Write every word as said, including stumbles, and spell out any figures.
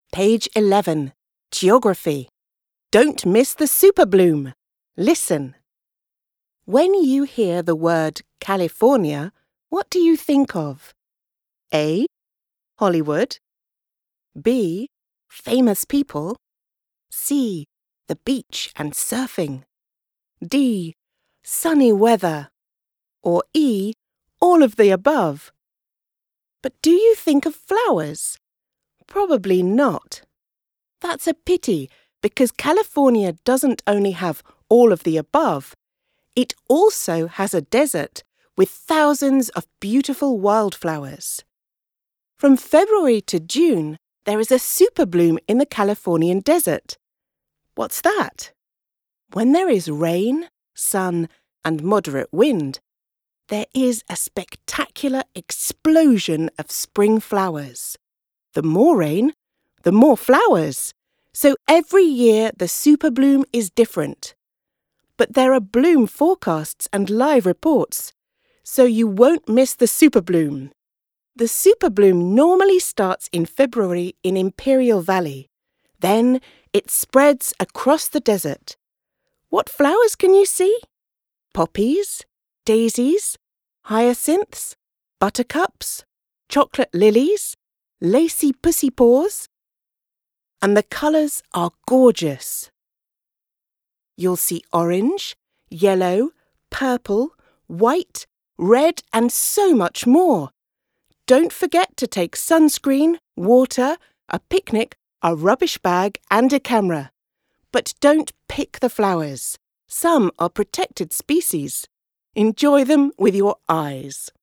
Page eleven. Geography. Don't miss the superbloom. Listen. When you hear the word California, what do you think of? A. Hollywood. B. Famous people. C. The beach and surfing. D. Sunny weather. Or E. All of the above. But do you think of flowers? Probably not. That's a pity, because California doesn't only have all of the above, it also has a desert with thousands of beautiful wildflowers. From February to June, there is a superbloom in the Californian desert. What's that? When there is rain, sun, and moderate wind, there is a spectacular explosion of spring flowers. The more rain, the more flowers. So every year the superbloom is different. But there are bloom forecasts and live reports, so you won't miss the superbloom. The superbloom normally starts in February in Imperial Valley. Then it spreads across the desert. What flowers can you see? Poppies, daisies, hyacinths, buttercups, chocolate lilies, lacy pussy paws. And the colours are gorgeous. You'll see orange, yellow, purple, white, red, and so much more. Don't forget to take sunscreen, water, a picnic, a rubbish bag, and a camera. But don't pick the flowers. Some are protected species. Enjoy them with your eyes.